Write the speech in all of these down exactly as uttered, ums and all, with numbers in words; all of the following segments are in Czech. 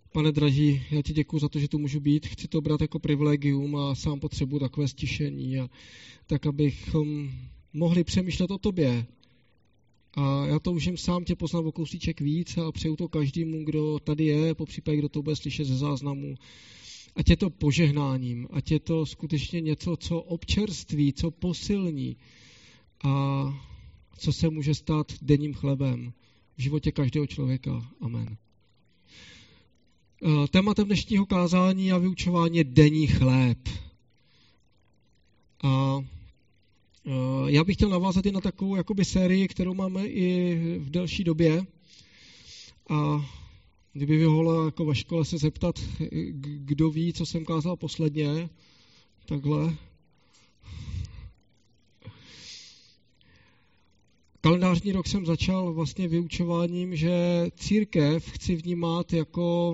Pane draží, já ti děkuji za to, že tu můžu být. Chci to brát jako privilegium a sám potřebuji takové stišení, a tak, abychom mohli přemýšlet o tobě. A já toužím sám tě poznat o kousíček víc a přeju to každému, kdo tady je, popřípadě kdo to bude slyšet ze záznamu. Ať je to požehnáním, ať je to skutečně něco, co občerství, co posilní a co se může stát denním chlebem v životě každého člověka. Amen. Tématem dnešního kázání a vyučování je denní chléb. A já bych chtěl navázat i na takovou jakoby sérii, kterou máme i v delší době. A kdyby vyhodilo jako ve škole se zeptat, kdo ví, co jsem kázal posledně, takhle. Kalendářní rok jsem začal vlastně vyučováním, že církev chci vnímat jako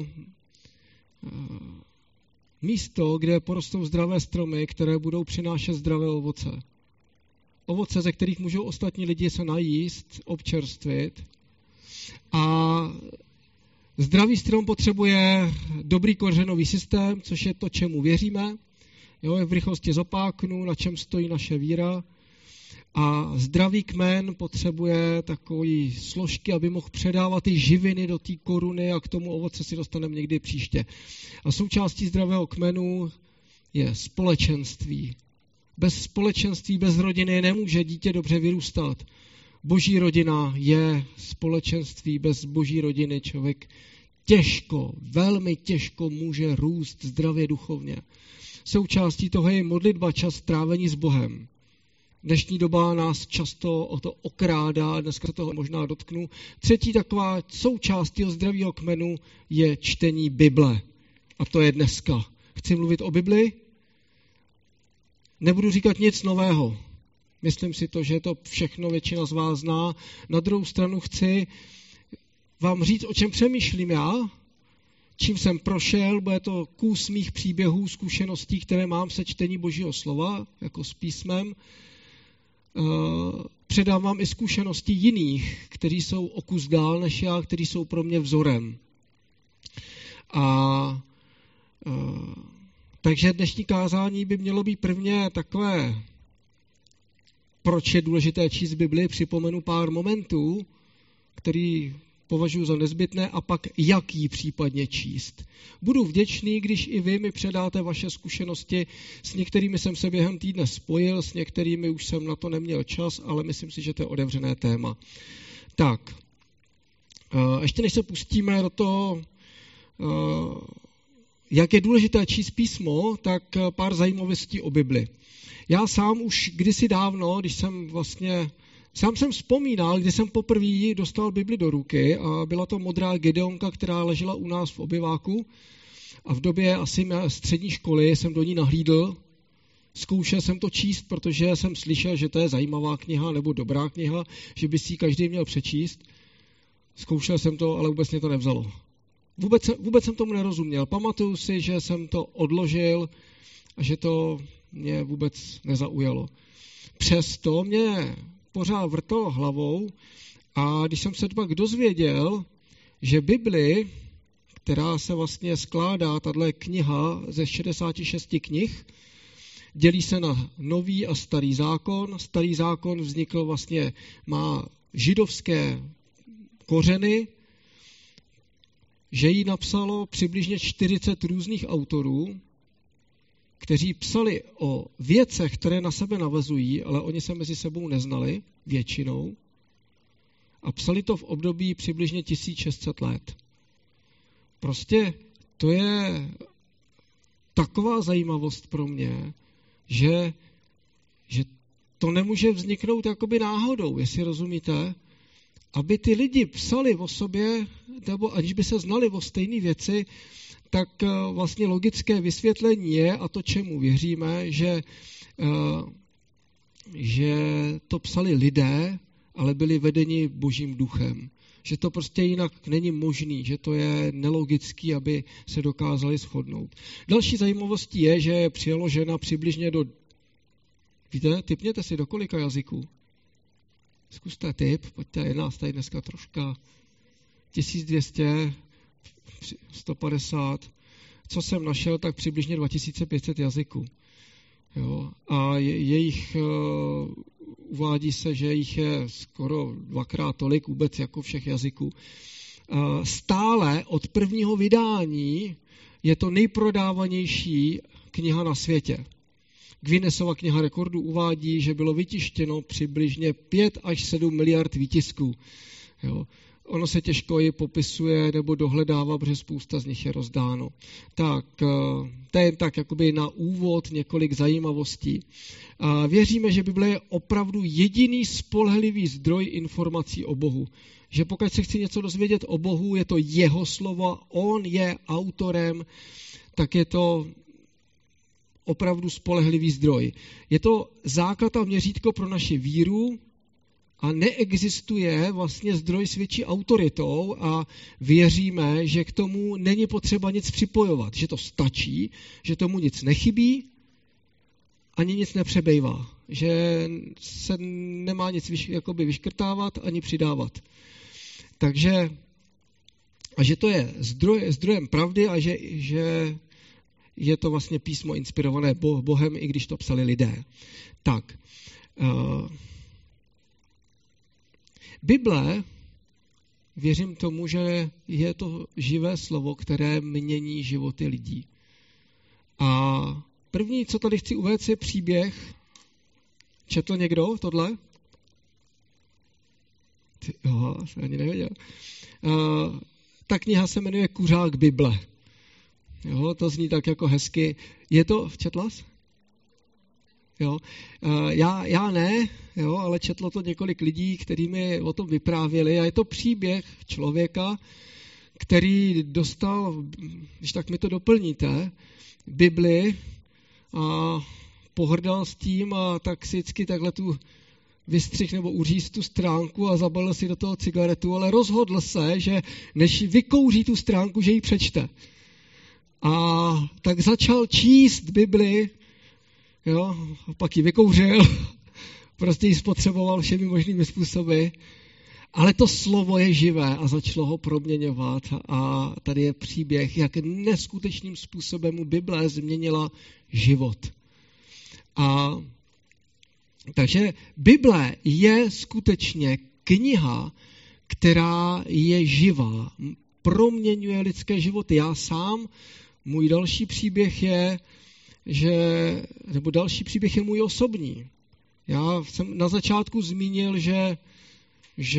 místo, kde porostou zdravé stromy, které budou přinášet zdravé ovoce. Ovoce, ze kterých můžou ostatní lidi se najíst, občerstvit. A zdravý strom potřebuje dobrý kořenový systém, což je to, čemu věříme. Jo, v rychlosti zopáknu, na čem stojí naše víra. A zdravý kmen potřebuje takové složky, aby mohl předávat ty živiny do té koruny, a k tomu ovoce si dostaneme někdy příště. A součástí zdravého kmenu je společenství. Bez společenství, bez rodiny nemůže dítě dobře vyrůstat. Boží rodina je společenství, bez boží rodiny člověk těžko, velmi těžko může růst zdravě duchovně. Součástí toho je modlitba, čas strávení s Bohem. Dnešní doba nás často o to okrádá, dneska se toho možná dotknu. Třetí taková součást toho zdravého kmenu je čtení Bible. A to je dneska. Chci mluvit o Bibli? Nebudu říkat nic nového. Myslím si to, že to všechno většina z vás zná. Na druhou stranu chci vám říct, o čem přemýšlím já, čím jsem prošel, bude to kus mých příběhů, zkušeností, které mám se čtení Božího slova, jako s písmem. Předám vám i zkušenosti jiných, kteří jsou o kus dál než já, kteří jsou pro mě vzorem. A, a takže dnešní kázání by mělo být prvně takové, proč je důležité číst Bibli, připomenu pár momentů, který považuji za nezbytné, a pak jak ji případně číst. Budu vděčný, když i vy mi předáte vaše zkušenosti, s některými jsem se během týdne spojil, s některými už jsem na to neměl čas, ale myslím si, že to je otevřené téma. Tak, ještě než se pustíme do toho, jak je důležité číst písmo, tak pár zajímavostí o Bibli. Já sám už kdysi dávno, když jsem vlastně Sám jsem vzpomínal, když jsem poprvé dostal Bibli do ruky, a byla to modrá Gedeonka, která ležela u nás v obyváku, a v době asi mé střední školy jsem do ní nahlídl. Zkoušel jsem to číst, protože jsem slyšel, že to je zajímavá kniha nebo dobrá kniha, že by si ji každý měl přečíst. Zkoušel jsem to, ale vůbec mě to nevzalo. Vůbec, vůbec jsem tomu nerozuměl. Pamatuju si, že jsem to odložil a že to mě vůbec nezaujalo. Přesto mě pořád vrtalo hlavou, a když jsem se pak dozvěděl, že Bibli, která se vlastně skládá, tahle kniha ze šedesáti šesti knih, dělí se na nový a starý zákon. Starý zákon vznikl vlastně, má židovské kořeny, že ji napsalo přibližně čtyřicet různých autorů, kteří psali o věcech, které na sebe navazují, ale oni se mezi sebou neznali většinou, a psali to v období přibližně tisíc šest set let. Prostě to je taková zajímavost pro mě, že, že to nemůže vzniknout jakoby náhodou, jestli rozumíte, aby ty lidi psali o sobě, nebo aniž by se znali o stejné věci, tak vlastně logické vysvětlení je, a to, čemu věříme, že, že to psali lidé, ale byli vedeni Božím duchem. Že to prostě jinak není možný, že to je nelogický, aby se dokázali shodnout. Další zajímavostí je, že je přeložena přibližně do, víte, tipněte si do kolika jazyků. Zkuste tip, pojďte, je nás tady dneska troška tisíc dvě stě, sto padesát, co jsem našel, tak přibližně dva tisíce pět set jazyků. Jo? A je, jejich, uh, uvádí se, že jich je skoro dvakrát tolik vůbec jako všech jazyků. Uh, stále od prvního vydání je to nejprodávanější kniha na světě. Guinnessova kniha rekordů uvádí, že bylo vytištěno přibližně pět až sedm miliard výtisků. Jo. Ono se těžko ji popisuje nebo dohledává, protože spousta z nich je rozdáno. Tak, to je jen tak jakoby na úvod několik zajímavostí. Věříme, že Bible je opravdu jediný spolehlivý zdroj informací o Bohu. Že pokud se chci něco dozvědět o Bohu, je to jeho slova, on je autorem, tak je to opravdu spolehlivý zdroj. Je to základ a měřítko pro naši víru a neexistuje vlastně zdroj s větší autoritou a věříme, že k tomu není potřeba nic připojovat, že to stačí, že tomu nic nechybí, ani nic nepřebejvá, že se nemá nic vyš, jakoby vyškrtávat ani přidávat. Takže a že to je zdroj, zdrojem pravdy a že, že je to vlastně písmo inspirované Bohem, i když to psali lidé. Tak. Uh, Bible, věřím tomu, že je to živé slovo, které mění životy lidí. A první, co tady chci uvést, je příběh. Četl někdo tohle? Ty, jo, jsem ani nevěděl. Uh, ta kniha se jmenuje Kuřák Bible. Jo, to zní tak jako hezky. Je to, četla jsi? Jo. Uh, já, já ne, jo, ale četlo to několik lidí, kteří mi o tom vyprávěli a je to příběh člověka, který dostal, když tak mi to doplníte, Bibli a pohrdal s tím a tak si vždycky takhle tu vystřih nebo uříz tu stránku a zabalil si do toho cigaretu, ale rozhodl se, že než vykouří tu stránku, že ji přečte. A tak začal číst Bibli, jo, a pak ji vykouřil, prostě ji spotřeboval všemi možnými způsoby, ale to slovo je živé a začalo ho proměňovat a tady je příběh, jak neskutečným způsobem mu Bible změnila život. A takže Bible je skutečně kniha, která je živá, proměňuje lidské životy. Já sám, můj další příběh je, že, nebo další příběh je můj osobní. Já jsem na začátku zmínil, že, že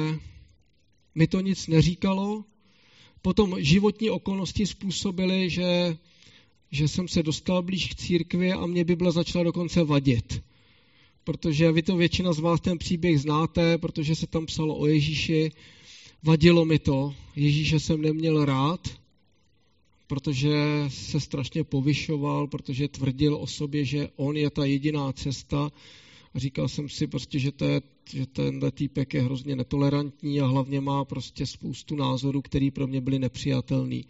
mi to nic neříkalo, potom životní okolnosti způsobily, že, že jsem se dostal blíž k církvi a mě Bible začala dokonce vadit. Protože vy to většina z vás ten příběh znáte, protože se tam psalo o Ježíši. Vadilo mi to. Ježíše jsem neměl rád, protože se strašně povyšoval, protože tvrdil o sobě, že on je ta jediná cesta. A říkal jsem si prostě, že, to je, že tenhle týpek je hrozně netolerantní a hlavně má prostě spoustu názorů, který pro mě byly nepřijatelný.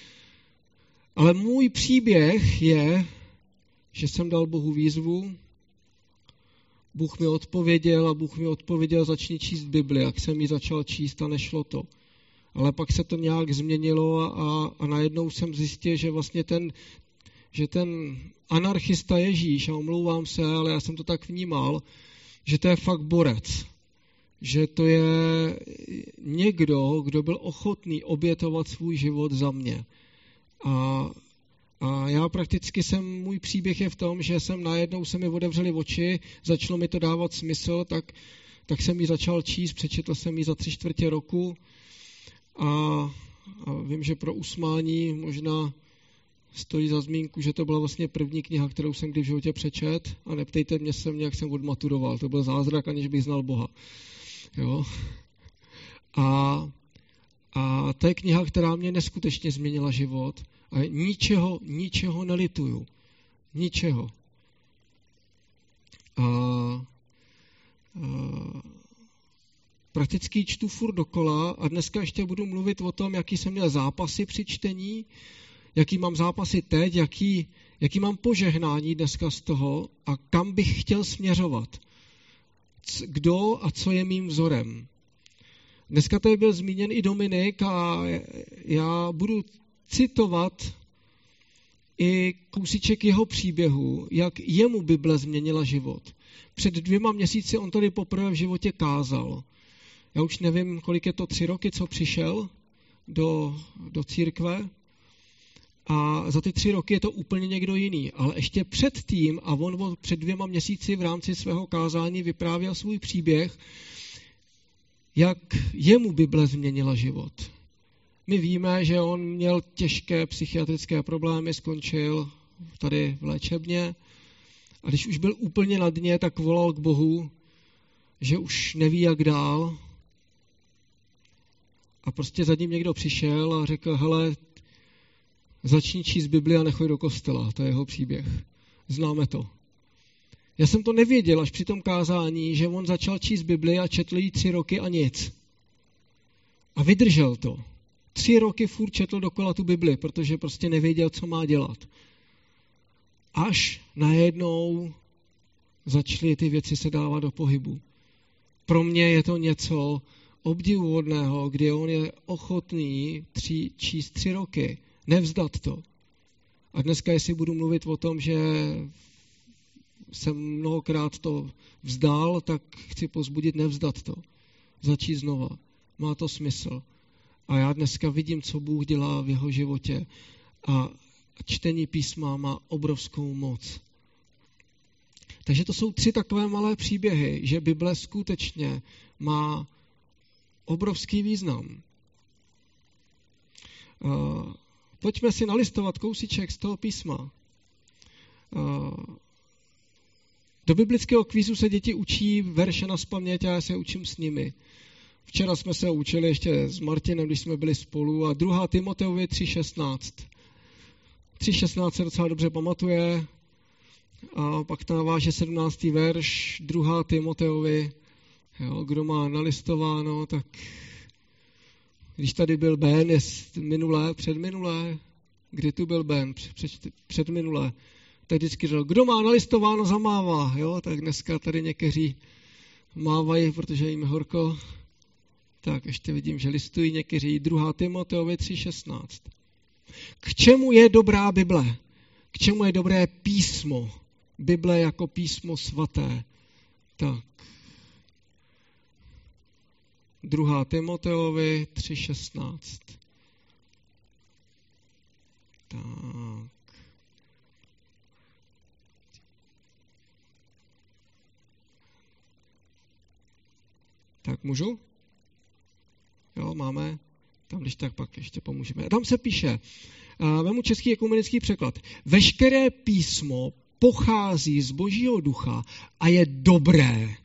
Ale můj příběh je, že jsem dal Bohu výzvu, Bůh mi odpověděl a Bůh mi odpověděl, začni číst Bibli, jak jsem ji začal číst a nešlo to. Ale pak se to nějak změnilo a, a najednou jsem zjistil, že vlastně ten, že ten anarchista Ježíš, a omlouvám se, ale já jsem to tak vnímal, že to je fakt borec. Že to je někdo, kdo byl ochotný obětovat svůj život za mě. A A já prakticky jsem, můj příběh je v tom, že jsem najednou se mi otevřely oči, začalo mi to dávat smysl, tak, tak jsem ji začal číst, přečetl jsem ji za tři čtvrtě roku a, a vím, že pro usmání možná stojí za zmínku, že to byla vlastně první kniha, kterou jsem kdy v životě přečet a neptejte mě se mě, jak jsem odmaturoval, to byl zázrak, aniž bych znal Boha. Jo? A, a to je kniha, která mě neskutečně změnila život. A ničeho, ničeho nelituju. Ničeho. A, a prakticky čtu furt dokola a dneska ještě budu mluvit o tom, jaký jsem měl zápasy při čtení, jaký mám zápasy teď, jaký, jaký mám požehnání dneska z toho a kam bych chtěl směřovat. Kdo a co je mým vzorem. Dneska tady byl zmíněn i Dominik a já budu citovat i kousíček jeho příběhu, jak jemu Bible změnila život. Před dvěma měsíci on tady poprvé v životě kázal. Já už nevím, kolik je to, tři roky, co přišel do, do církve. A za ty tři roky je to úplně někdo jiný. Ale ještě předtím, a on před dvěma měsíci v rámci svého kázání vyprávěl svůj příběh, jak jemu Bible změnila život. My víme, že on měl těžké psychiatrické problémy, skončil tady v léčebně a když už byl úplně na dně, tak volal k Bohu, že už neví, jak dál. A prostě za ním někdo přišel a řekl, hele, začni číst Bibli a nechoď do kostela. To je jeho příběh. Známe to. Já jsem to nevěděl až při tom kázání, že on začal číst Bibli a četl jí tři roky a nic. A vydržel to. Tři roky furt četl dokola tu Bibli, protože prostě nevěděl, co má dělat. Až najednou začaly ty věci se dávat do pohybu. Pro mě je to něco obdivuhodného, kdy on je ochotný tři, číst tři roky, nevzdat to. A dneska, jestli budu mluvit o tom, že jsem mnohokrát to vzdal, tak chci pozbudit nevzdat to. Začít znova. Má to smysl. A já dneska vidím, co Bůh dělá v jeho životě. A čtení písma má obrovskou moc. Takže to jsou tři takové malé příběhy, že Bible skutečně má obrovský význam. Uh, pojďme si nalistovat kousíček z toho písma. Uh, do biblického kvízu se děti učí verše nazpaměť a já se učím s nimi. Včera jsme se učili ještě s Martinem, když jsme byli spolu, a druhá Timoteovi tři šestnáct. tři šestnáct se docela dobře pamatuje a pak tam naváže sedmnáctý verš, druhá Timoteovi. Jo, kdo má nalistováno, tak když tady byl Ben, je minulé, předminulé, kdy tu byl Ben, před, předminulé, tak vždycky řekl, kdo má nalistováno, zamává. Jo, tak dneska tady někteří mávají, protože jim horko. Tak ještě vidím, že listují někteří. druhá Timoteovi tři šestnáct. K čemu je dobrá Bible? K čemu je dobré písmo? Bible jako písmo svaté. Tak. druhá Timoteovi tři šestnáct. Tak. Tak můžu? Jo, máme. Tam, když tak pak ještě pomůžeme. Tam se píše, uh, vemu český ekumenický překlad. Veškeré písmo pochází z Božího ducha a je dobré.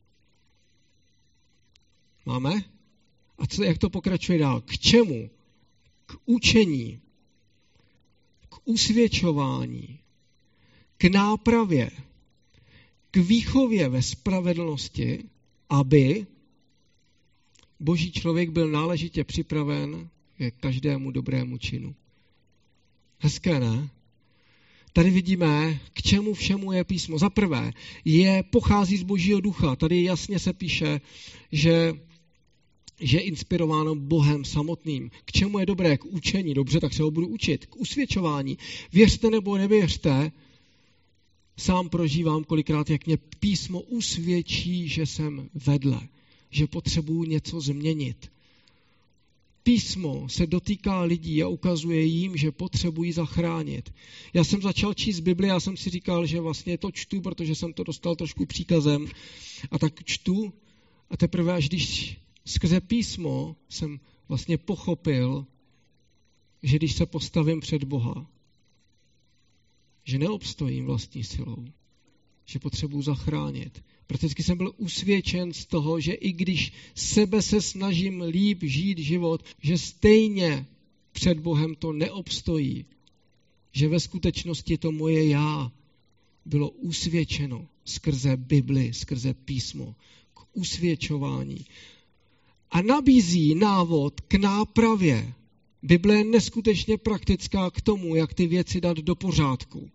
Máme? A co, jak to pokračuje dál? K čemu? K učení, k usvědčování, k nápravě, k výchově ve spravedlnosti, aby Boží člověk byl náležitě připraven ke každému dobrému činu. Hezké, ne? Tady vidíme, k čemu všemu je písmo. Za prvé, je, pochází z Božího ducha. Tady jasně se píše, že, že je inspirováno Bohem samotným. K čemu je dobré? K učení. Dobře, tak se ho budu učit. K usvědčování. Věřte nebo nevěřte, sám prožívám kolikrát, jak mě písmo usvědčí, že jsem vedle. Že potřebuju něco změnit. Písmo se dotýká lidí a ukazuje jim, že potřebují zachránit. Já jsem začal číst Bibli, já jsem si říkal, že vlastně to čtu, protože jsem to dostal trošku příkazem. A tak čtu a teprve až když skrze písmo jsem vlastně pochopil, že když se postavím před Boha, že neobstojím vlastní silou, že potřebuji zachránit. Protože jsem byl usvědčen z toho, že i když sebe se snažím líp žít život, že stejně před Bohem to neobstojí. Že ve skutečnosti to moje já bylo usvědčeno skrze Bibli, skrze písmo, k usvědčování. A nabízí návod k nápravě. Bible je neskutečně praktická k tomu, jak ty věci dát do pořádku.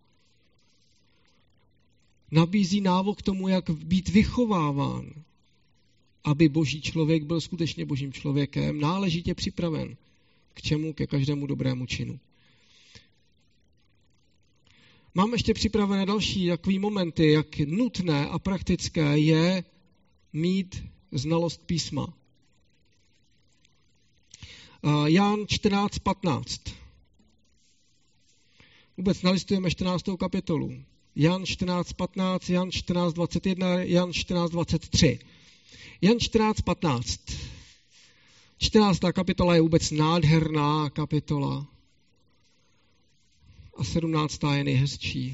Nabízí návod k tomu, jak být vychováván. aby boží člověk byl skutečně božím člověkem, náležitě připraven. K čemu? Ke každému dobrému činu. Mám ještě připravené další takové momenty, jak nutné a praktické je mít znalost písma. Jan čtrnáct patnáct. Vůbec nalistujeme čtrnáctou kapitolu. Jan čtrnáct patnáct, Jan čtrnáct dvacet jedna, Jan čtrnáct dvacet tři. Jan čtrnáct patnáct. čtrnáctá kapitola je vůbec nádherná kapitola. A sedmnáctá je nejhezčí.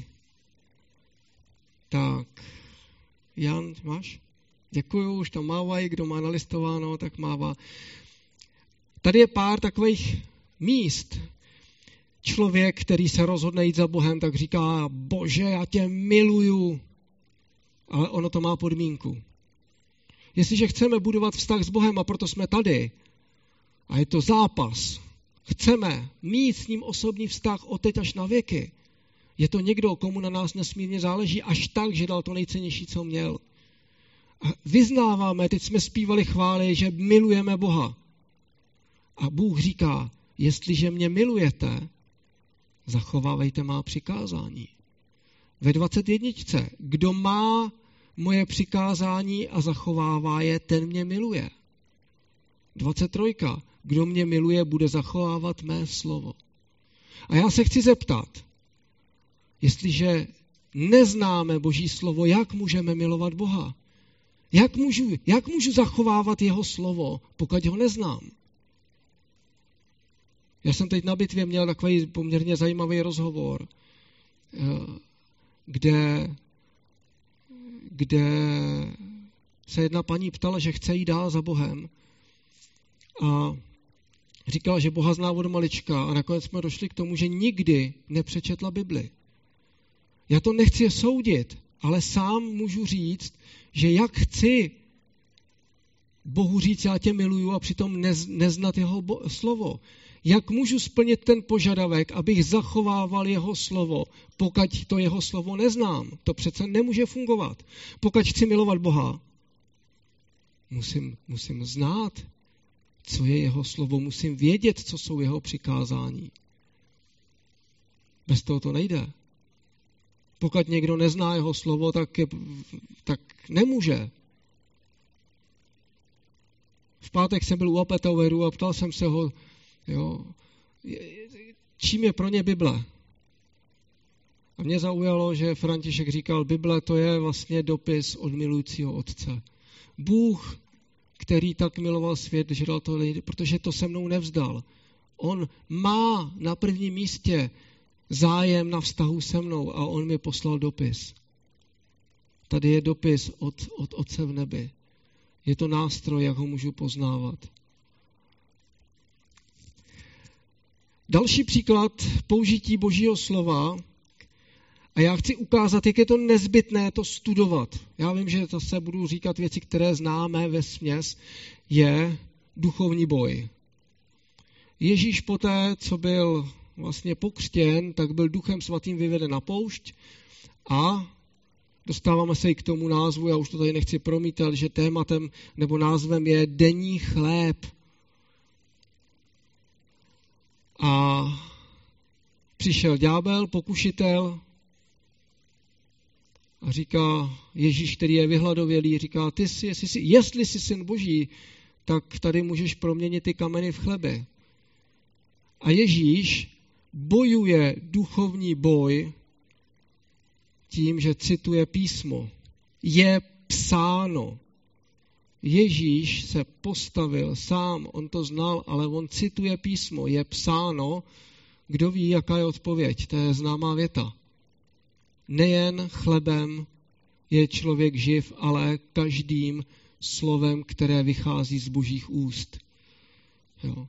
Tak, Jan, máš? Děkuju, už tam mávají, kdo má nalistováno, tak mává. Tady je pár takových míst. Člověk, který se rozhodne jít za Bohem, tak říká, Bože, já tě miluju. Ale ono to má podmínku. Jestliže chceme budovat vztah s Bohem, a proto jsme tady, a je to zápas, chceme mít s ním osobní vztah od teď až na věky, je to někdo, komu na nás nesmírně záleží, až tak, že dal to nejcennější, co měl. A vyznáváme, teď jsme zpívali chvály, že milujeme Boha. A Bůh říká, jestliže mě milujete, zachovávejte má přikázání. Ve dvacet jedničce, kdo má moje přikázání a zachovává je, ten mě miluje. dvacet tři. Kdo mě miluje, bude zachovávat mé slovo. A já se chci zeptat, jestliže neznáme Boží slovo, jak můžeme milovat Boha? Jak můžu, jak můžu zachovávat jeho slovo, pokud ho neznám? Já jsem teď na bitvě měl takový poměrně zajímavý rozhovor, kde, kde se jedna paní ptala, že chce jít dál za Bohem a říkala, že Boha zná od malička a nakonec jsme došli k tomu, že nikdy nepřečetla Bibli. Já to nechci soudit, ale sám můžu říct, že jak chci Bohu říct, já tě miluju a přitom nez, neznat jeho bo- slovo. Jak můžu splnit ten požadavek, abych zachovával jeho slovo, pokud to jeho slovo neznám? To přece nemůže fungovat. Pokud chci milovat Boha, musím, musím znát, co je jeho slovo, musím vědět, co jsou jeho přikázání. Bez toho to nejde. Pokud někdo nezná jeho slovo, tak, je, tak nemůže. V pátek jsem byl u Apetoveru a ptal jsem se ho, jo, čím je pro ně Bible. A mě zaujalo, že František říkal, Bible to je vlastně dopis od milujícího otce. Bůh, který tak miloval svět, že dal to lidi, protože to se mnou nevzdal. On má na prvním místě zájem na vztahu se mnou a on mi poslal dopis. Tady je dopis od, od Otce v nebi. Je to nástroj, jak ho můžu poznávat. Další příklad použití Božího slova, a já chci ukázat, jak je to nezbytné to studovat. Já vím, že zase budu říkat věci, které známe vesměs, je duchovní boj. Ježíš poté, co byl vlastně pokřtěn, tak byl Duchem svatým vyveden na poušť a dostáváme se i k tomu názvu, já už to tady nechci promítat, že tématem nebo názvem je denní chléb. A přišel ďábel, pokušitel a říká Ježíš, který je vyhladovělý, říká, ty jsi, jestli, jsi, jestli jsi syn Boží, tak tady můžeš proměnit ty kameny v chleby. A Ježíš bojuje duchovní boj tím, že cituje písmo. Je psáno. Ježíš se postavil sám, on to znal, ale on cituje písmo. Je psáno, kdo ví, jaká je odpověď. To je známá věta. Nejen chlebem je člověk živ, ale každým slovem, které vychází z Božích úst. Jo.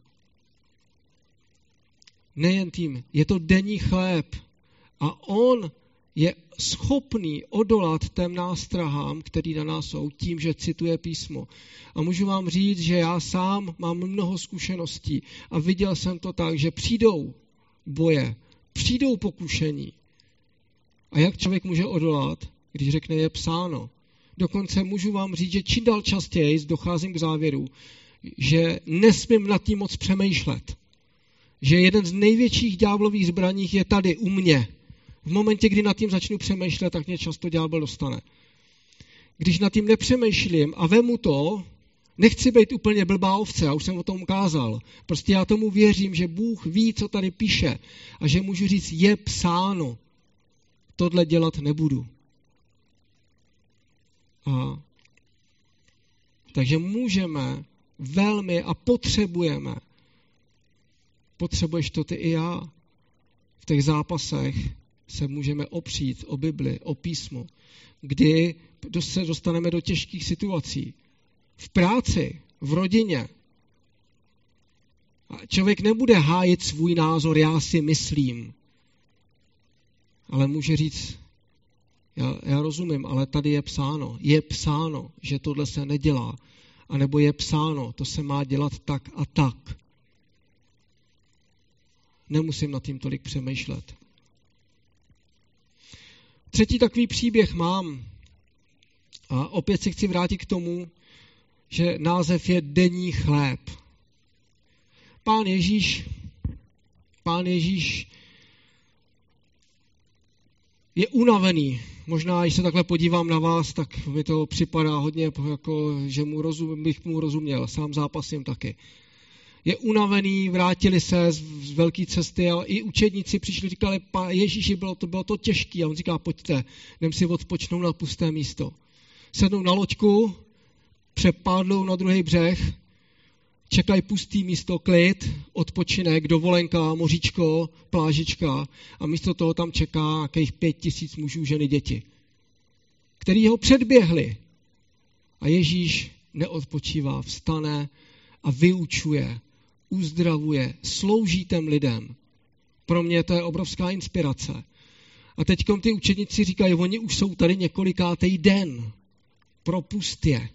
Nejen tím, je to denní chléb a on je schopný odolat těm nástrahám, který na nás jsou, tím, že cituje písmo. A můžu vám říct, že já sám mám mnoho zkušeností a viděl jsem to tak, že přijdou boje, přijdou pokušení. A jak člověk může odolat, když řekne, je psáno? Dokonce můžu vám říct, že čím dál častěji docházím k závěru, že nesmím nad tím moc přemýšlet. Že jeden z největších ďáblových zbraní je tady u mě. V momentě, kdy nad tím začnu přemýšlet, tak mě často ďábel dostane. Když nad tím nepřemýšlím a vemu to, nechci být úplně blbá ovce, já už jsem o tom ukázal. Prostě já tomu věřím, že Bůh ví, co tady píše a že můžu říct, je psáno. Tohle dělat nebudu. A takže můžeme velmi a potřebujeme, potřebuješ to ty i já, v těch zápasech se můžeme opřít o Bibli, o písmo, kdy se dostaneme do těžkých situací. V práci, v rodině. A člověk nebude hájit svůj názor, já si myslím. Ale může říct, já, já rozumím, ale tady je psáno. Je psáno, že tohle se nedělá. A nebo je psáno, to se má dělat tak a tak. Nemusím nad tím tolik přemýšlet. Třetí takový příběh mám. A opět se chci vrátit k tomu, že název je denní chléb. Pán Ježíš, Pán Ježíš je unavený. Možná, když se takhle podívám na vás, tak mi to připadá hodně, jako, že mu rozum, bych mu rozuměl. Sám zápasím taky. Je unavený, vrátili se z, z velké cesty a i učedníci přišli, říkali, Ježíši, bylo to, bylo to těžké. A on říká, pojďte, jdem si odpočnout na pusté místo. Sednou na loďku, přepádlou na druhý břeh, čekají pustý místo, klid, odpočinek, dovolenka, moříčko, plážička a místo toho tam čeká nějakých pět tisíc mužů, ženy, děti, který ho předběhli. A Ježíš neodpočívá, vstane a vyučuje, uzdravuje, slouží těm lidem. Pro mě to je obrovská inspirace. A teďkom ty učedníci říkají, oni už jsou tady několikátý den, propust je.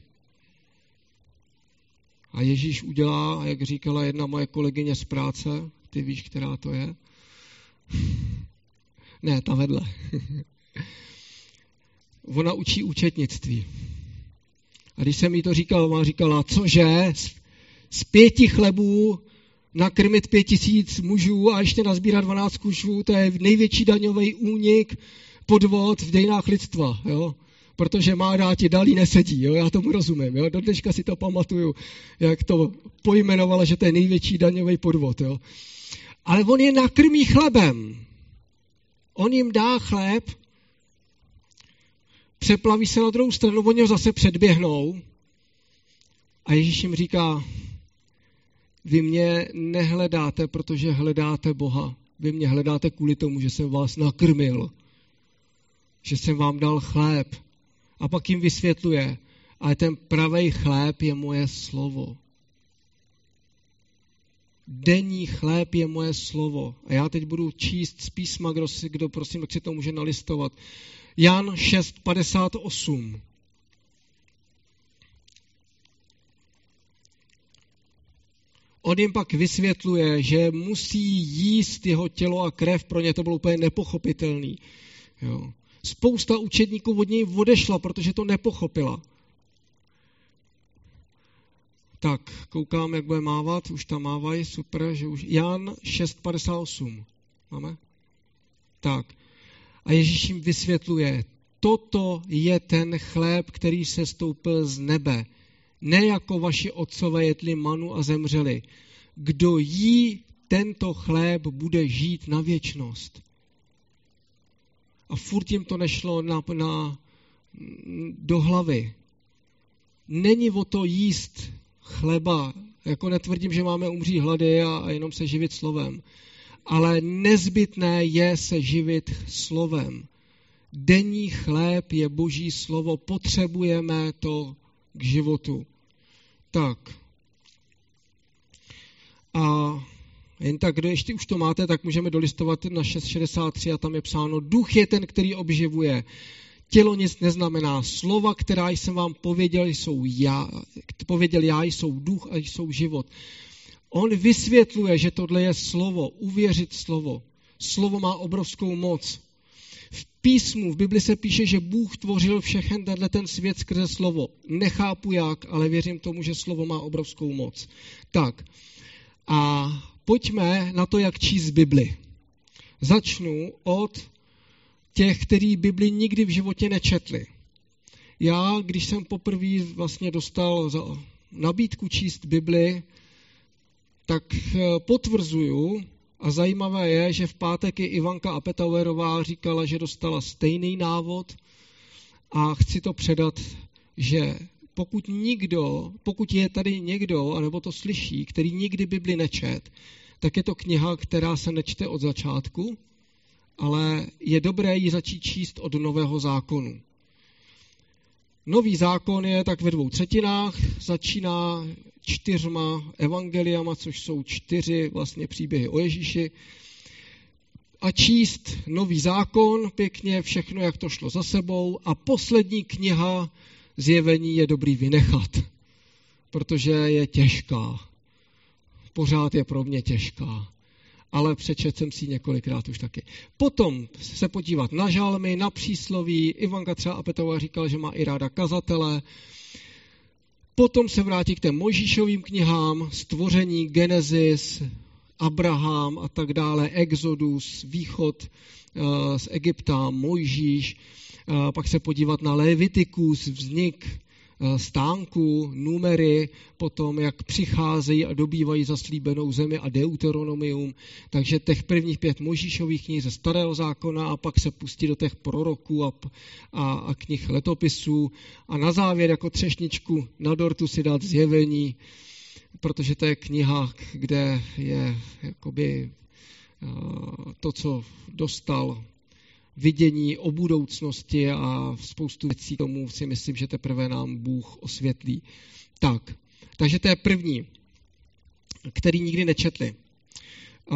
A Ježíš udělá, jak říkala jedna moje kolegyně z práce, ty víš, která to je? Ne, ta vedle. Ona učí účetnictví. A když jsem jí to říkal, ona říkala, cože, z pěti chlebů nakrmit pět tisíc mužů a ještě nazbírat dvanáct kušů, to je největší daňový únik, podvod v dějinách lidstva, jo? Protože má dáti dalí nesedí, jo? Já tomu rozumím. Jo? Do dneška si to pamatuju, jak to pojmenovala, že to je největší daňový podvod. Jo? Ale on je nakrmí chlebem. On jim dá chléb, přeplaví se na druhou stranu, oni ho zase předběhnou a Ježíš jim říká, vy mě nehledáte, protože hledáte Boha. Vy mě hledáte kvůli tomu, že jsem vás nakrmil, že jsem vám dal chléb. A pak jim vysvětluje, ale ten pravej chléb je moje slovo. Denní chléb je moje slovo. A já teď budu číst z písma, kdo, si, kdo prosím, tak si to může nalistovat. Jan šest padesát osm. On jim pak vysvětluje, že musí jíst jeho tělo a krev, pro ně to bylo úplně nepochopitelný. Jo. Spousta učedníků od něj odešla, protože to nepochopila. Tak, koukám, jak bude mávat, už tam mávají, super, že už. Jan šest padesát osm. Máme? Tak. A Ježíš jim vysvětluje, toto je ten chléb, který se stoupil z nebe. Ne jako vaši otcové jedli manu a zemřeli. Kdo jí tento chléb, bude žít na věčnost. A furt jim to nešlo na, na, do hlavy. Není o to jíst chleba. Jako netvrdím, že máme umřít hlady a, a jenom se živit slovem. Ale nezbytné je se živit slovem. Denní chléb je Boží slovo. Potřebujeme to k životu. Tak. A jen tak, kdo ještě už to máte, tak můžeme dolistovat na šest šedesát tři a tam je psáno, duch je ten, který obživuje. Tělo nic neznamená. Slova, která jsem vám pověděl, jsou já, pověděl já, jsou duch a jsou život. On vysvětluje, že tohle je slovo, uvěřit slovo. Slovo má obrovskou moc. V písmu, v Bibli se píše, že Bůh tvořil všechen tenhle ten svět skrze slovo. Nechápu jak, ale věřím tomu, že slovo má obrovskou moc. Tak a pojďme na to, jak číst Bibli. Začnu od těch, kteří Bibli nikdy v životě nečetli. Já, když jsem poprvé vlastně dostal za nabídku číst Bibli, tak potvrzuju, a zajímavé je, že v pátek i Ivanka Apetauerová říkala, že dostala stejný návod a chci to předat, že pokud nikdo, pokud je tady někdo, anebo to slyší, který nikdy Bibli nečet, tak je to kniha, která se nečte od začátku, ale je dobré ji začít číst od Nového zákonu. Nový zákon je tak ve dvou třetinách, začíná čtyřma evangeliama, což jsou čtyři vlastně příběhy o Ježíši. A číst Nový zákon, pěkně všechno, jak to šlo za sebou. A poslední kniha Zjevení je dobrý vynechat, protože je těžká. Pořád je pro mě těžká. Ale přečet jsem si několikrát už taky. Potom se podívat na žalmy, na přísloví. Ivanka třeba Apetauerová říkala, že má i ráda kazatele. Potom se vrátí k těm Mojžíšovým knihám, Stvoření, Genesis, Abraham a tak dále, Exodus, východ uh, z Egypta, Mojžíš. Uh, pak se podívat na Levitikus, vznik uh, stánku, numery, potom jak přicházejí a dobývají zaslíbenou zemi a Deuteronomium. Takže těch prvních pět Mojžíšových knih ze Starého zákona a pak se pustí do těch proroků a, a, a knih letopisů. A na závěr jako třešničku na dortu si dát Zjevení, protože to je kniha, kde je jakoby uh, to, co dostal vidění o budoucnosti a spoustu věcí tomu si myslím, že teprve nám Bůh osvětlí. Tak, takže to je první, který nikdy nečetli. Uh,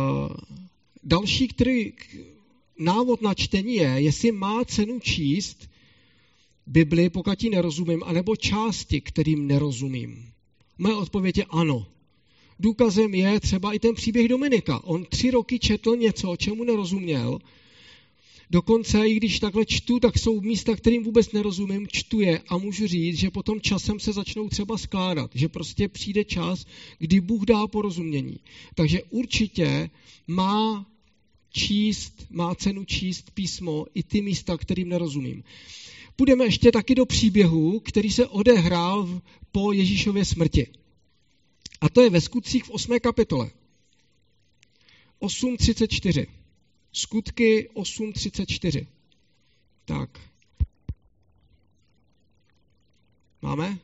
další, který návod na čtení je, jestli má cenu číst Bibli, pokud ji nerozumím, anebo části, kterým nerozumím. Moje odpověď je ano. Důkazem je třeba i ten příběh Dominika. On tři roky četl něco, čemu nerozuměl. Dokonce, i když takhle čtu, tak jsou místa, kterým vůbec nerozumím, čtu je a můžu říct, že potom časem se začnou třeba skládat. Že prostě přijde čas, kdy Bůh dá porozumění. Takže určitě má číst, má cenu číst písmo i ty místa, kterým nerozumím. Půjdeme ještě taky do příběhu, který se odehrál po Ježíšově smrti. A to je ve Skutcích v osmé kapitole. osm třicet čtyři. Skutky osm třicet čtyři. Tak. Máme?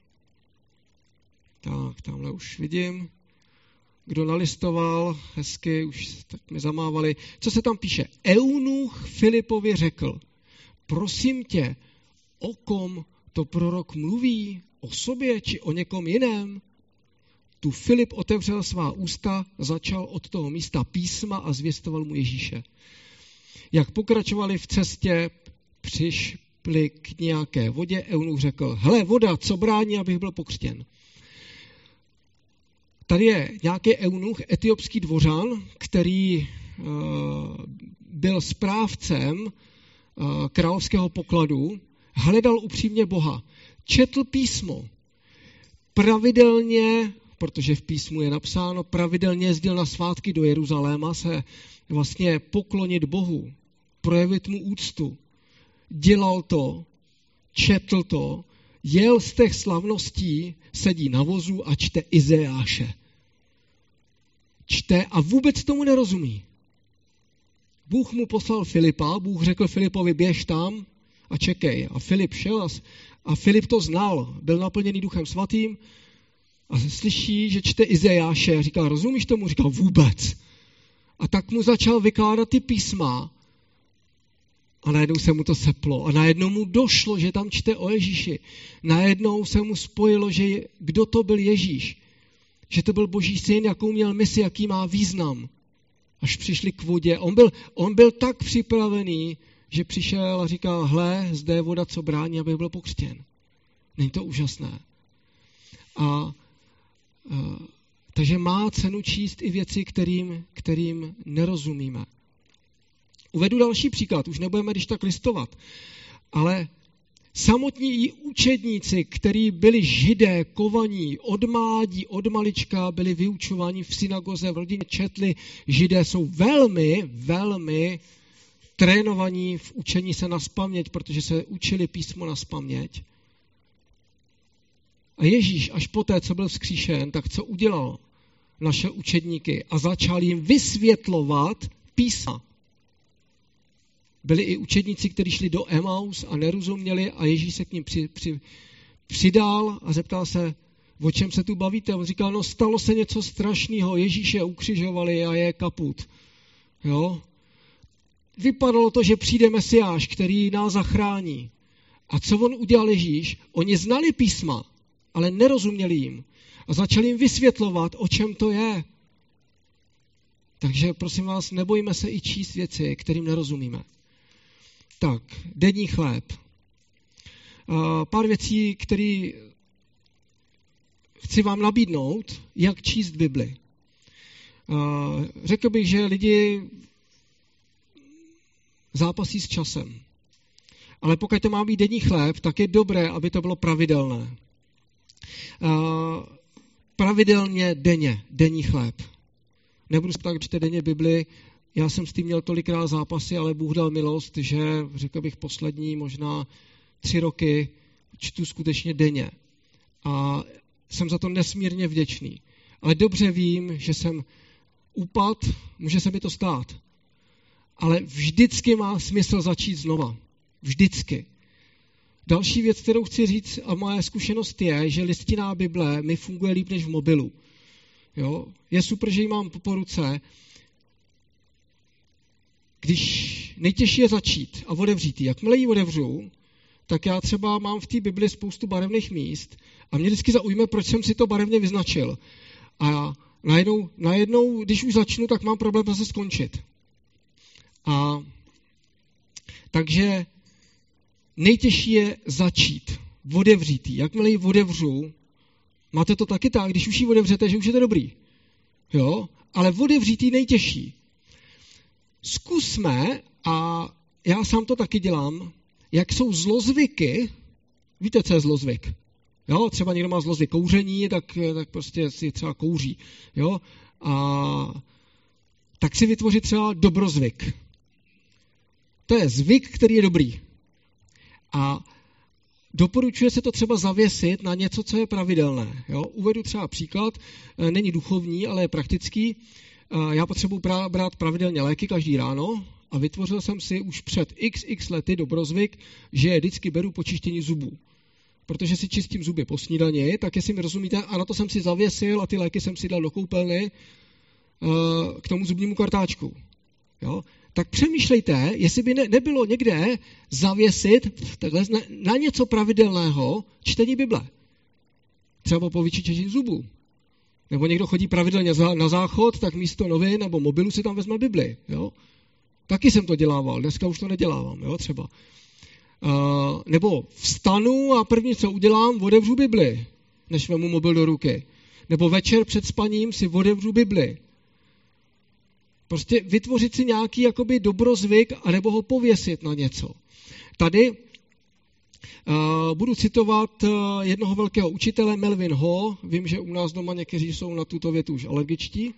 Tak, tamhle už vidím. Kdo nalistoval, hezky, už tak mi zamávali. Co se tam píše? Eunuch Filipovi řekl, prosím tě, o kom to prorok mluví? O sobě či o někom jiném? Tu Filip otevřel svá ústa, začal od toho místa písma a zvěstoval mu Ježíše. Jak pokračovali v cestě, přišli k nějaké vodě, eunuch řekl, hele, voda, co brání, abych byl pokřtěn? Tady je nějaký eunuch, etiopský dvořan, který uh, byl správcem uh, královského pokladu, hledal upřímně Boha, četl písmo, pravidelně, protože v písmu je napsáno, pravidelně jezdil na svátky do Jeruzaléma se vlastně poklonit Bohu, projevit mu úctu. Dělal to, četl to, jel z těch slavností, sedí na vozu a čte Izajáše. Čte a vůbec tomu nerozumí. Bůh mu poslal Filipa, Bůh řekl Filipovi, běž tam a čekej. A Filip šel a, a Filip to znal, byl naplněný Duchem Svatým a slyší, že čte Izajáše. Říkal, rozumíš tomu? Říkal, vůbec. A tak mu začal vykládat ty písma a najednou se mu to seplo. A najednou mu došlo, že tam čte o Ježíši. Najednou se mu spojilo, že je, kdo to byl Ježíš. Že to byl Boží syn, jakou měl misi, jaký má význam. Až přišli k vodě. On byl, on byl tak připravený, že přišel a říkal, hle, zde je voda, co brání, aby byl pokřtěn. Není to úžasné? A, a takže má cenu číst i věci, kterým, kterým nerozumíme. Uvedu další příklad, už nebudeme když tak listovat, ale samotní učedníci, kteří byli židé, kovaní, od mládí, od malička, byli vyučováni v synagoze, v rodině četli, židé jsou velmi, velmi trénovaní v učení se nazpaměť, protože se učili písmo nazpaměť. A Ježíš až poté, co byl vzkříšen, tak co udělal naše učedníky a začal jim vysvětlovat písma. Byli i učedníci, kteří šli do Emaus a nerozuměli a Ježíš se k ním při, při, přidal a zeptal se, o čem se tu bavíte. On říkal, no stalo se něco strašného, Ježíše ukřižovali a je kaput. Jo? Vypadalo to, že přijde Mesiáš, který nás zachrání. A co on udělal Ježíš? Oni znali písma, ale nerozuměli jim. A začali jim vysvětlovat, o čem to je. Takže prosím vás, nebojíme se i číst věci, kterým nerozumíme. Tak, denní chléb. Uh, pár věcí, které chci vám nabídnout, jak číst Bibli. Uh, řekl bych, že lidi zápasí s časem. Ale pokud to má být denní chléb, tak je dobré, aby to bylo pravidelné. Uh, pravidelně denně, denní chléb. Nebudu tak, že čte denně Bibli. Já jsem s tím měl tolikrát zápasy, ale Bůh dal milost, že řekl bych poslední možná tři roky čtu skutečně denně. A jsem za to nesmírně vděčný. Ale dobře vím, že jsem upad, může se mi to stát. Ale vždycky má smysl začít znova. Vždycky. Další věc, kterou chci říct, a moje zkušenost je, že listinná Bible mi funguje líp než v mobilu. Jo? Je super, že ji mám po ruce. Když nejtěžší je začít a otevřít ji. Jakmile ji otevřu, tak já třeba mám v té Bibli spoustu barevných míst a mě vždycky zaujme, proč jsem si to barevně vyznačil. A najednou, najednou když už začnu, tak mám problém zase skončit. A takže nejtěžší je začít, otevřít ji. Jakmile ji otevřu, máte to taky tak, když už ji otevřete, že už je to dobrý. Jo? Ale otevřít ji nejtěžší. Zkusme, a já sám to taky dělám, jak jsou zlozvyky. Víte, co je zlozvyk? Jo? Třeba někdo má zlozvyk kouření, tak, tak prostě si třeba kouří. Jo? A tak si vytvořit třeba dobrozvyk. To je zvyk, který je dobrý. A doporučuje se to třeba zavěsit na něco, co je pravidelné. Jo? Uvedu třeba příklad, není duchovní, ale je praktický. Já potřebuji brát pravidelně léky každý ráno a vytvořil jsem si už před x x lety dobrozvyk, že vždycky beru po čištění zubů. Protože si čistím zuby po snídani, tak jestli mi rozumíte, a na to jsem si zavěsil a ty léky jsem si dal do koupelny k tomu zubnímu kartáčku. Jo? Tak přemýšlejte, jestli by ne, nebylo někde zavěsit takhle na, na něco pravidelného čtení Bible. Třeba po vyčištění zubů. Nebo někdo chodí pravidelně za, na záchod, tak místo novin nebo mobilu si tam vezme Bibli. Jo? Taky jsem to dělával, dneska už to nedělávám, jo, třeba. Uh, nebo vstanu a první, co udělám, otevřu Bibli, než vemu mobil do ruky. Nebo večer před spaním si otevřu Bibli. Prostě vytvořit si nějaký jakoby dobrozvyk, anebo ho pověsit na něco. Tady uh, budu citovat uh, jednoho velkého učitele, Melvin Ho. Vím, že u nás doma někteří jsou na tuto větu už alergičtí.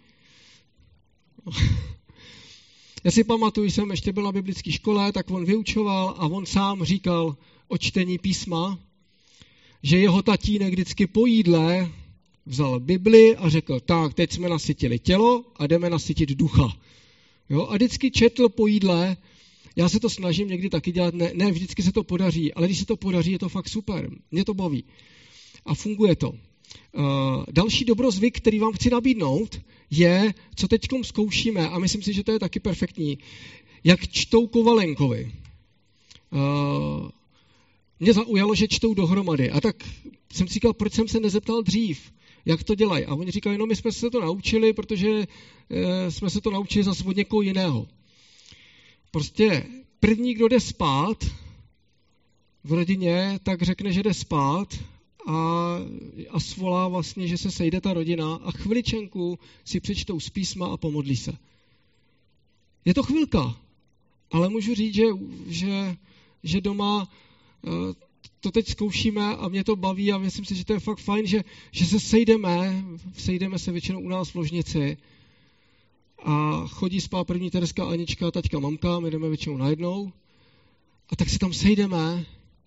Já si pamatuju, jsem ještě byl na biblické škole, tak on vyučoval a on sám říkal o čtení písma, že jeho tatínek vždycky po jídle vzal Bibli a řekl, tak, teď jsme nasytili tělo a jdeme nasytit ducha. Jo? A vždycky četl po jídle, já se to snažím někdy taky dělat, ne, ne vždycky se to podaří, ale když se to podaří, je to fakt super, mě to baví. A funguje to. Uh, další dobrozvyk, který vám chci nabídnout, je, co teďkom zkoušíme, a myslím si, že to je taky perfektní, jak čtou Kovalenkovi. Uh, mě zaujalo, že čtou dohromady. A tak jsem si říkal, proč jsem se nezeptal dřív, jak to dělají. A oni říkali, no my jsme se to naučili, protože uh, jsme se to naučili zase od někoho jiného. Prostě první, kdo jde spát v rodině, tak řekne, že jde spát, A, a svolá vlastně, že se sejde ta rodina a chviličenku si přečtou z písma a pomodlí se. Je to chvilka, Ale můžu říct, že, že, že doma to teď zkoušíme a mě to baví a myslím si, že to je fakt fajn, že, že se sejdeme, sejdeme se většinou u nás v ložnici a chodí spát první Tereska, Anička, taťka, mamka, my jdeme většinou najednou a tak se tam sejdeme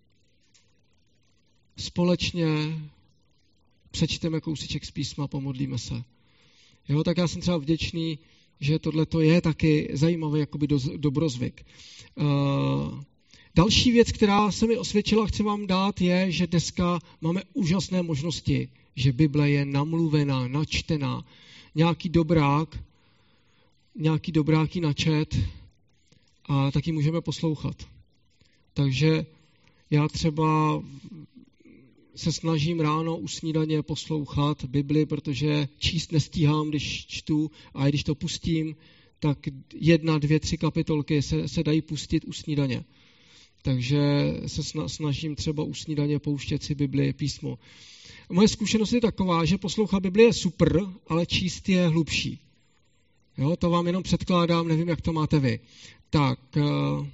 společně, přečteme kousíček z písma, pomodlíme se. Jo, tak já jsem třeba vděčný, že tohle to je taky zajímavý jakoby do, dobrozvyk. Uh, další věc, která se mi osvědčila, chci vám dát, je, že dneska máme úžasné možnosti, že Bible je namluvená, načtená, nějaký dobrák, nějaký dobrák ji načet a taky můžeme poslouchat. Takže já třeba se snažím ráno u snídaně poslouchat Bibli, protože číst nestíhám, když čtu, a když to pustím, tak jedna, dvě, tři kapitolky se, se dají pustit u snídaně. Takže se snažím třeba u snídaně pouštět si Bibli, písmo. Moje zkušenost je taková, že poslouchat Bibli je super, ale číst je hlubší. Jo, to vám jenom předkládám, nevím, jak to máte vy. Tak, uh,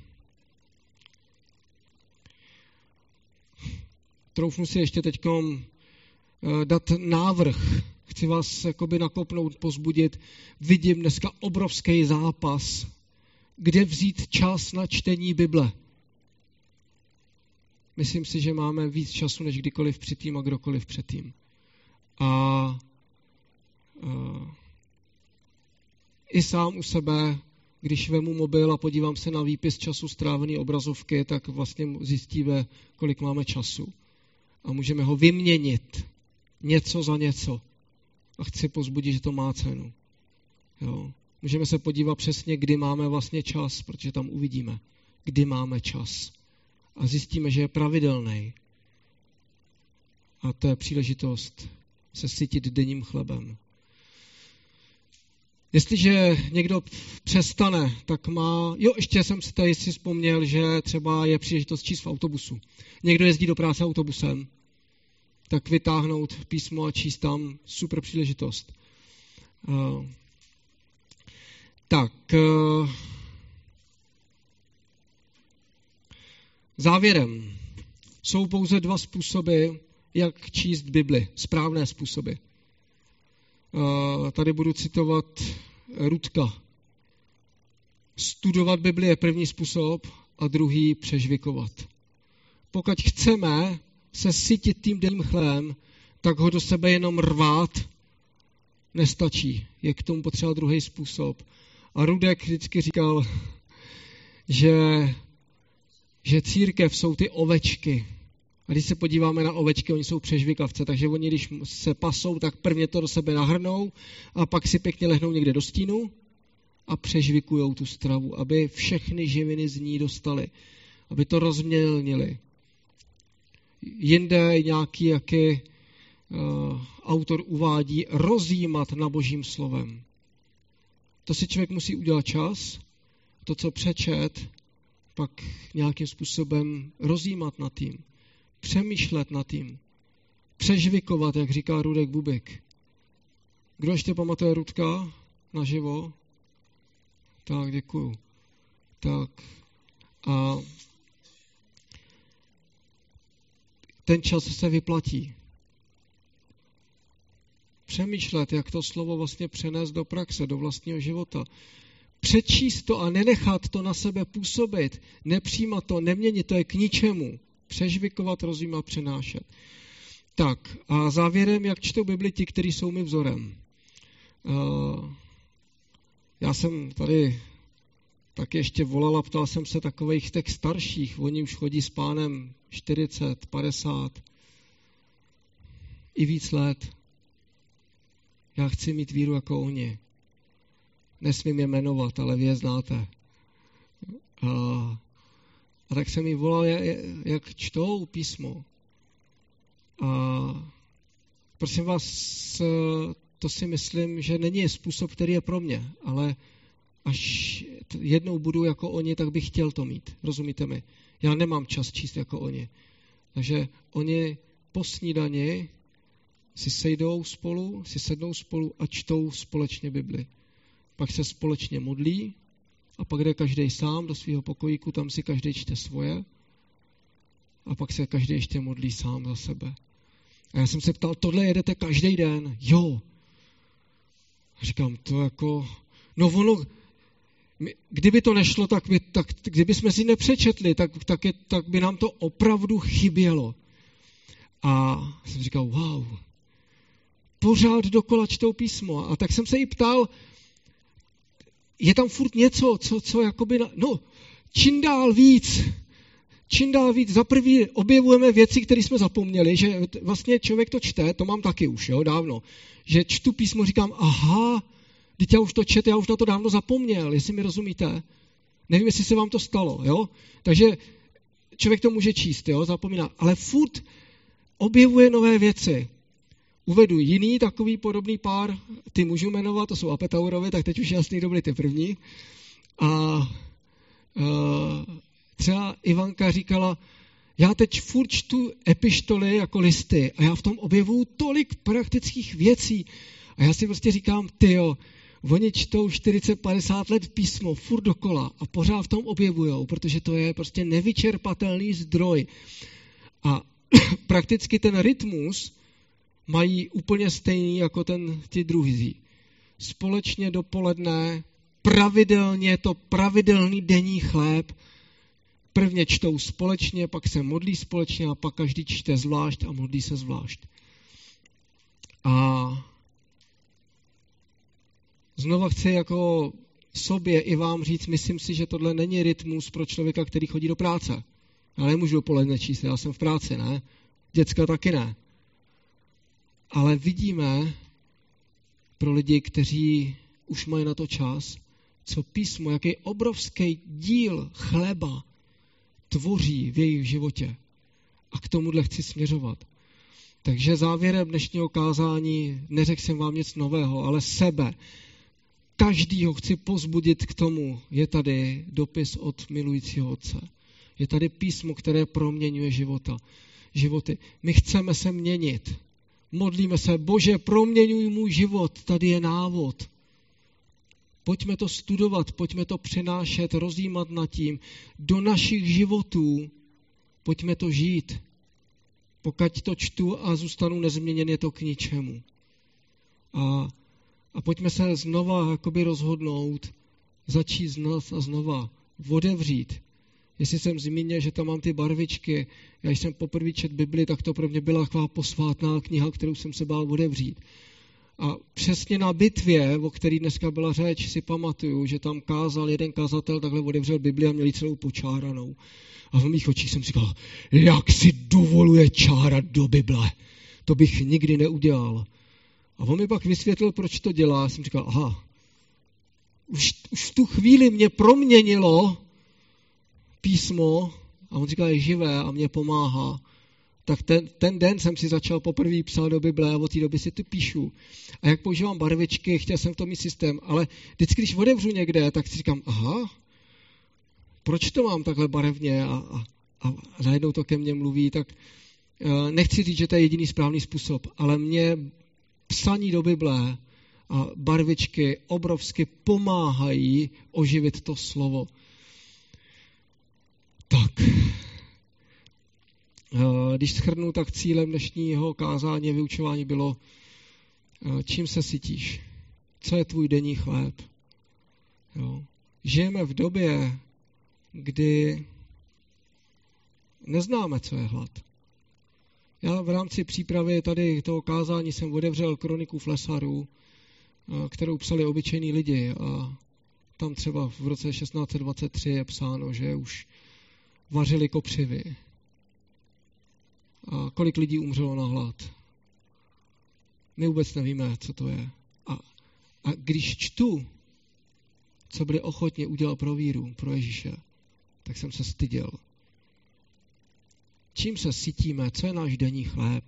troufnu si ještě teď uh, dát návrh. Chci vás jakoby nakopnout, pozbudit. Vidím dneska obrovský zápas, kde vzít čas na čtení Bible. Myslím si, že máme víc času, než kdykoliv předtím a kdokoliv předtím. A uh, i sám u sebe, když vemu mobil a podívám se na výpis času strávený obrazovky, tak vlastně zjistíme, kolik máme času. A můžeme ho vyměnit něco za něco. A chci pozbudit, že to má cenu. Jo. Můžeme se podívat přesně, kdy máme vlastně čas, protože tam uvidíme, kdy máme čas. A zjistíme, že je pravidelný. A to je příležitost se sytit denním chlebem. Jestliže někdo přestane, tak má... Jo, ještě jsem si tady si vzpomněl, že třeba je příležitost číst v autobusu. Někdo jezdí do práce autobusem, tak vytáhnout písmo a číst tam, super příležitost. Uh, tak... Uh, závěrem. Jsou pouze dva způsoby, jak číst Bibli. Správné způsoby. Uh, tady budu citovat Rudka. Studovat Bibli je první způsob a druhý přežvikovat. Pokud chceme se sytit tím denním chlebem, tak ho do sebe jenom rvát nestačí. Je k tomu potřeba druhý způsob. A Rudek vždycky říkal, že, že církev jsou ty ovečky. A když se podíváme na ovečky, oni jsou přežvikavce, takže oni, když se pasou, tak prvně to do sebe nahrnou a pak si pěkně lehnou někde do stínu a přežvikujou tu stravu, aby všechny živiny z ní dostali, aby to rozmělnili. Jinde nějaký, jaký uh, autor uvádí, rozjímat na Božím slovem. To si člověk musí udělat čas, to, co přečet, pak nějakým způsobem rozjímat nad tím. Přemýšlet nad tím. Přežvikovat, jak říká Rudek Bubik. Kdo ještě pamatuje Rudka naživo? Tak, děkuju. Tak. A ten čas se vyplatí. Přemýšlet, jak to slovo vlastně přenést do praxe, do vlastního života. Přečíst to a nenechat to na sebe působit, nepřijímat to, neměnit, to je k ničemu. Přežvikovat, rozjímat, přenášet. Tak a závěrem, jak čtou Bibli ti, kteří jsou mi vzorem. Uh, já jsem tady taky ještě volal a ptal jsem se takových těch starších. Oni už chodí s pánem čtyřicet, padesát i víc let. Já chci mít víru jako oni. Nesmím je jmenovat, ale vy je znáte. Uh, A tak jsem jí volal, jak čtou písmo. A prosím vás, to si myslím, že není způsob, který je pro mě, ale až jednou budu jako oni, tak bych chtěl to mít. Rozumíte mi? Já nemám čas číst jako oni. Takže oni po snídani si sejdou spolu, si sednou spolu a čtou společně Bibli. Pak se společně modlí a pak jde každý sám do svého pokojíku, tam si každý čte svoje a pak se každý ještě modlí sám za sebe. A já jsem se ptal, tohle jedete každý den? Jo. A říkám, to jako, no ono, kdyby to nešlo, tak, by, tak kdyby jsme si nepřečetli, tak, tak, je, tak by nám to opravdu chybělo. A jsem říkal, wow, pořád dokola čtou písmo. A tak jsem se jí ptal, je tam furt něco, co, co jakoby, no, čím dál víc, čím dál víc, za prvý objevujeme věci, které jsme zapomněli, že vlastně člověk to čte, to mám taky už, jo, dávno, že čtu písmo, říkám, aha, teď já už to čet, já už na to dávno zapomněl, jestli mi rozumíte. Nevím, jestli se vám to stalo, jo. Takže člověk to může číst, jo, zapomíná, ale furt objevuje nové věci. Uvedu jiný takový podobný pár, ty můžu jmenovat, to jsou Apetaurovi, tak teď už jasný, kdo byli ty první. A, a třeba Ivanka říkala, já teď furt čtu epištoly jako listy a já v tom objevuju tolik praktických věcí. A já si prostě říkám, tyjo, oni čtou čtyřicet padesát let písmo, furt dokola a pořád v tom objevujou, protože to je prostě nevyčerpatelný zdroj. A prakticky ten rytmus mají úplně stejný jako ten, ti druhý. Společně dopoledne, pravidelně, to pravidelný denní chléb, prvně čtou společně, pak se modlí společně a pak každý čte zvlášť a modlí se zvlášť. A znova chci jako sobě i vám říct, myslím si, že tohle není rytmus pro člověka, který chodí do práce. Já nemůžu dopoledne číst, já jsem v práci, ne? Děcka taky ne. Ale vidíme pro lidi, kteří už mají na to čas, co písmo, jaký obrovský díl chleba tvoří v jejich životě. A k tomuhle chci směřovat. Takže závěrem dnešního kázání neřekl jsem vám nic nového, ale sebe. Každýho chci pozbudit k tomu. Je tady dopis od milujícího Otce. Je tady písmo, které proměňuje života. životy. My chceme se měnit. Modlíme se, Bože, proměňuj můj život. Tady je návod. Pojďme to studovat, pojďme to přenášet, rozjímat nad tím. Do našich životů pojďme to žít. Pokud to čtu a zůstanu nezměněn, je to k ničemu. A, a pojďme se znova jakoby rozhodnout, začít znova a znova, otevřít. Jestli jsem zmínil, že tam mám ty barvičky, já když jsem poprvé četl Bibli, tak to pro mě byla taková posvátná kniha, kterou jsem se bál otevřít. A přesně na bitvě, o který dneska byla řeč, si pamatuju, že tam kázal jeden kazatel, takhle otevřel Bibli a měl celou počáranou. A v mých očích jsem říkal, jak si dovoluje čárat do Bible. To bych nikdy neudělal. A on mi pak vysvětlil, proč to dělá. Já jsem říkal, aha, už, už v tu chvíli mě proměnilo písmo a on říkal, je živé a mě pomáhá. Tak ten, ten den jsem si začal poprvé psát do Bible a od té doby si tu píšu. A jak používám barvičky, chtěl jsem to mít systém, ale vždycky, když otevřu někde, tak si říkám, aha, proč to mám takhle barevně a, a, a najednou to ke mně mluví, tak uh, nechci říct, že to je jediný správný způsob, ale mě psaní do Bible a barvičky obrovsky pomáhají oživit to slovo. Tak, uh, když shrnu, tak cílem dnešního kázání a vyučování bylo, uh, čím se sytíš, co je tvůj denní chléb. Jo. Žijeme v době, kdy neznáme, co je hlad. Já v rámci přípravy tady toho kázání jsem otevřel kroniku Flesarů, kterou psali obyčejní lidi a tam třeba v roce šestnáct dvacet tři je psáno, že už vařili kopřivy. A kolik lidí umřelo na hlad. My vůbec nevíme, co to je. A, a když čtu, co byli ochotni udělat pro víru, pro Ježíše, tak jsem se styděl. Čím se sytíme? Co je náš denní chléb?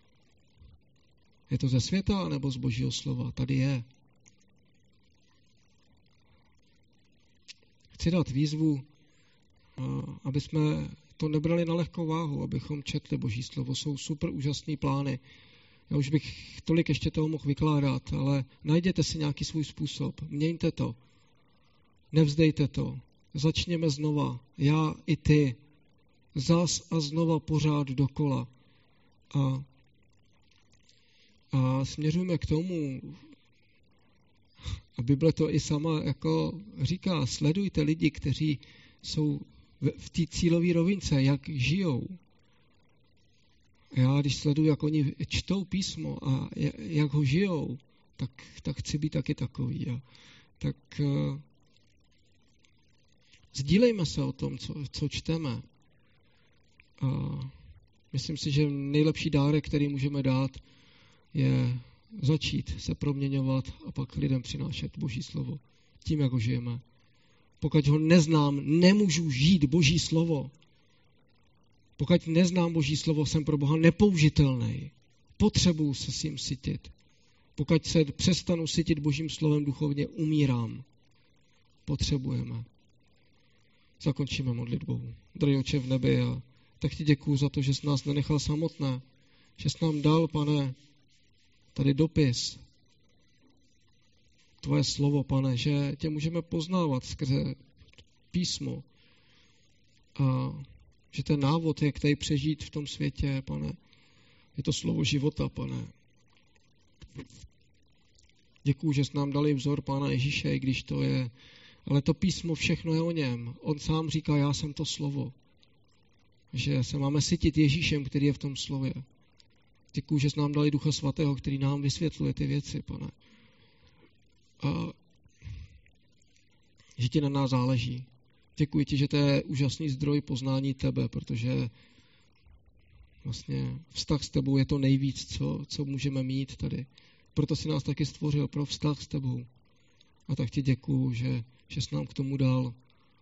Je to ze světa nebo z Božího slova? Tady je. Chci dát výzvu, aby jsme to nebrali na lehkou váhu, abychom četli Boží slovo. Jsou super úžasný plány. Já už bych tolik ještě toho mohl vykládat, ale najděte si nějaký svůj způsob. Měňte to. Nevzdejte to. Začněme znova. Já i ty. Zas a znova pořád dokola. A, a směřujeme k tomu, a Bible to i sama jako říká, sledujte lidi, kteří jsou v té cílové rovince, jak žijou. Já, když sleduju, jak oni čtou písmo a jak ho žijou, tak, tak chci být taky takový. A tak uh, sdílejme se o tom, co, co čteme. A myslím si, že nejlepší dárek, který můžeme dát, je začít se proměňovat a pak lidem přinášet Boží slovo. Tím, jak ho žijeme. Pokud ho neznám, nemůžu žít Boží slovo. Pokud neznám Boží slovo, jsem pro Boha nepoužitelný. Potřebuju se s ním sytit. Pokud se přestanu sytit Božím slovem duchovně, umírám. Potřebujeme. Zakončíme modlitbou. Drahý Otče v nebi, a tak ti děkuju za to, že jsi nás nenechal samotné. Že jsi nám dal, Pane, tady dopis. Tvoje slovo, Pane, že tě můžeme poznávat skrze písmo. A že ten návod, jak tady přežít v tom světě, Pane, je to slovo života, Pane. Děkuju, že jsi nám dali vzor Pána Ježíše, i když to je, ale to písmo všechno je o něm. On sám říká, já jsem to slovo. Že se máme sytit Ježíšem, který je v tom slově. Děkuju, že jsi nám dali Ducha Svatého, který nám vysvětluje ty věci, Pane. A že ti na nás záleží. Děkuji ti, že to je úžasný zdroj poznání tebe, protože vlastně vztah s tebou je to nejvíc, co, co můžeme mít tady. Proto jsi nás taky stvořil pro vztah s tebou. A tak ti děkuju, že, že jsi nám k tomu dal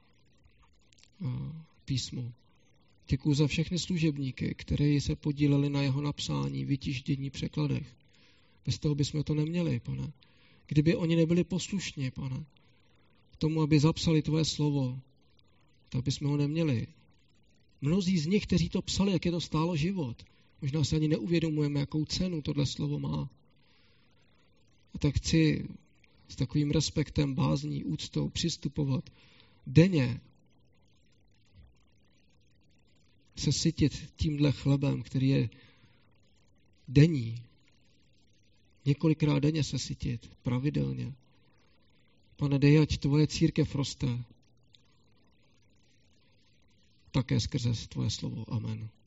písmo. Děkuju za všechny služebníky, které se podíleli na jeho napsání, vytiždění, překladech. Bez toho bychom to neměli, Pane. Kdyby oni nebyli poslušní, Pane, k tomu, aby zapsali tvoje slovo, tak bychom ho neměli. Mnozí z nich, kteří to psali, jak je to stálo život. Možná se ani neuvědomujeme, jakou cenu tohle slovo má. A tak chci s takovým respektem, bázní, úctou přistupovat denně se sytit tímhle chlebem, který je denní. Několikrát denně se sytit, pravidelně. Pane, dej, ať tvoje církev roste také skrze tvoje slovo. Amen.